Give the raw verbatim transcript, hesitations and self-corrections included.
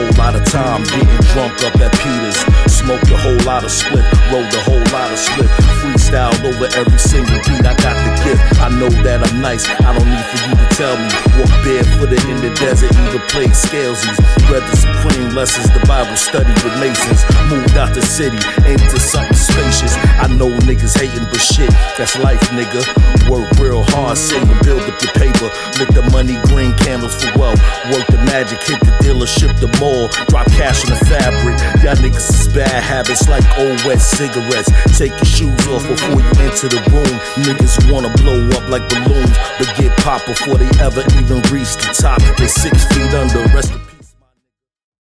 whole lot of time getting drunk up at Peter's. Smoked a whole lot of split, rolled a whole lot of split. Freestyle over every single beat, I got the gift. I know that I'm nice, I don't need for you to tell me. Walk barefooted in the desert, either played scalesies. Read the supreme lessons, the Bible study with Masons. Moved out the city, into something spacious. I know niggas hating, but shit, that's life, nigga. Work real hard, save and build up your paper. Lit the money, green candles for wealth. Work the magic, hit the dealership, the mall. Drop cash on the fabric. Y'all niggas is bad habits like old wet cigarettes. Take your shoes off before you enter the room. Niggas wanna blow up like balloons, but get popped before they ever even reach the top. They six feet under, rest